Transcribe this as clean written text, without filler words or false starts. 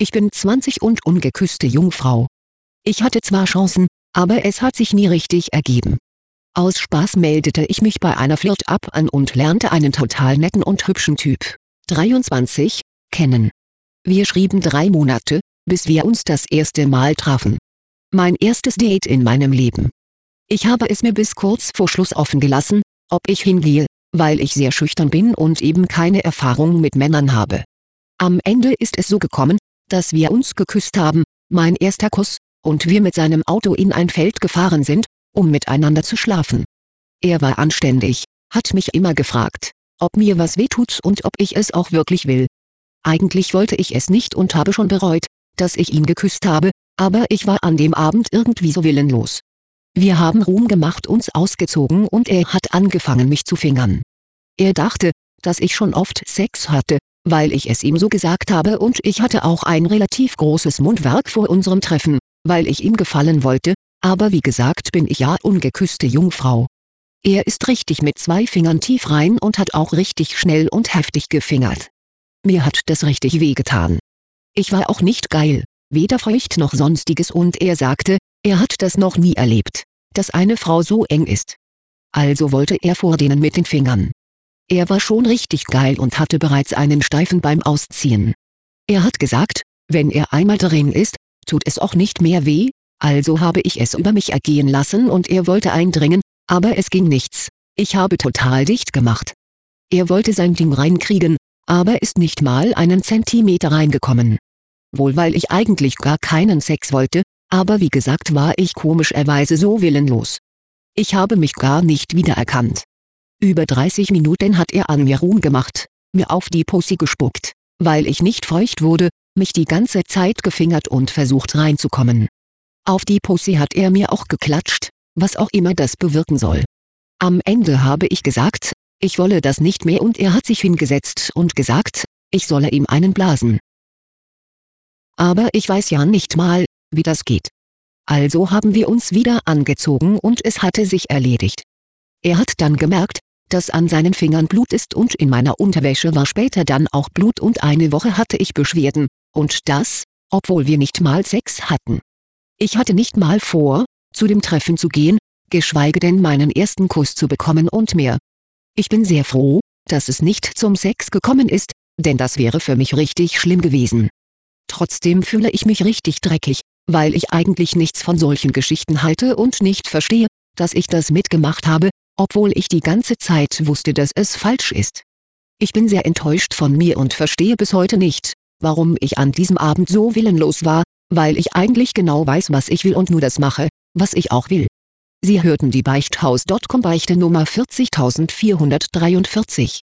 Ich bin 20 und ungeküsste Jungfrau. Ich hatte zwar Chancen, aber es hat sich nie richtig ergeben. Aus Spaß meldete ich mich bei einer Flirt-App an und lernte einen total netten und hübschen Typ, 23, kennen. Wir schrieben 3 Monate, bis wir uns das erste Mal trafen. Mein erstes Date in meinem Leben. Ich habe es mir bis kurz vor Schluss offen gelassen, ob ich hingehe, weil ich sehr schüchtern bin und eben keine Erfahrung mit Männern habe. Am Ende ist es so gekommen, dass wir uns geküsst haben, mein erster Kuss, und wir mit seinem Auto in ein Feld gefahren sind, um miteinander zu schlafen. Er war anständig, hat mich immer gefragt, ob mir was wehtut und ob ich es auch wirklich will. Eigentlich wollte ich es nicht und habe schon bereut, dass ich ihn geküsst habe, aber ich war an dem Abend irgendwie so willenlos. Wir haben Ruhm gemacht, uns ausgezogen und er hat angefangen mich zu fingern. Er dachte, dass ich schon oft Sex hatte, weil ich es ihm so gesagt habe, und ich hatte auch ein relativ großes Mundwerk vor unserem Treffen, weil ich ihm gefallen wollte, aber wie gesagt bin ich ja ungeküsste Jungfrau. Er ist richtig mit 2 Fingern tief rein und hat auch richtig schnell und heftig gefingert. Mir hat das richtig wehgetan. Ich war auch nicht geil, weder feucht noch sonstiges, und er sagte, er hat das noch nie erlebt, dass eine Frau so eng ist. Also wollte er vor denen mit den Fingern. Er war schon richtig geil und hatte bereits einen Steifen beim Ausziehen. Er hat gesagt, wenn er einmal drin ist, tut es auch nicht mehr weh, also habe ich es über mich ergehen lassen und er wollte eindringen, aber es ging nichts. Ich habe total dicht gemacht. Er wollte sein Ding reinkriegen, aber ist nicht mal einen Zentimeter reingekommen. Wohl weil ich eigentlich gar keinen Sex wollte, aber wie gesagt war ich komischerweise so willenlos. Ich habe mich gar nicht wiedererkannt. Über 30 Minuten hat er an mir Ruhm gemacht, mir auf die Pussy gespuckt, weil ich nicht feucht wurde, mich die ganze Zeit gefingert und versucht reinzukommen. Auf die Pussy hat er mir auch geklatscht, was auch immer das bewirken soll. Am Ende habe ich gesagt, ich wolle das nicht mehr, und er hat sich hingesetzt und gesagt, ich solle ihm einen blasen. Aber ich weiß ja nicht mal, wie das geht. Also haben wir uns wieder angezogen und es hatte sich erledigt. Er hat dann gemerkt, dass an seinen Fingern Blut ist, und in meiner Unterwäsche war später dann auch Blut, und eine Woche hatte ich Beschwerden, und das, obwohl wir nicht mal Sex hatten. Ich hatte nicht mal vor, zu dem Treffen zu gehen, geschweige denn meinen ersten Kuss zu bekommen und mehr. Ich bin sehr froh, dass es nicht zum Sex gekommen ist, denn das wäre für mich richtig schlimm gewesen. Trotzdem fühle ich mich richtig dreckig, weil ich eigentlich nichts von solchen Geschichten halte und nicht verstehe, dass ich das mitgemacht habe, obwohl ich die ganze Zeit wusste, dass es falsch ist. Ich bin sehr enttäuscht von mir und verstehe bis heute nicht, warum ich an diesem Abend so willenlos war, weil ich eigentlich genau weiß, was ich will und nur das mache, was ich auch will. Sie hörten die Beichthaus.com Beichte Nummer 40443.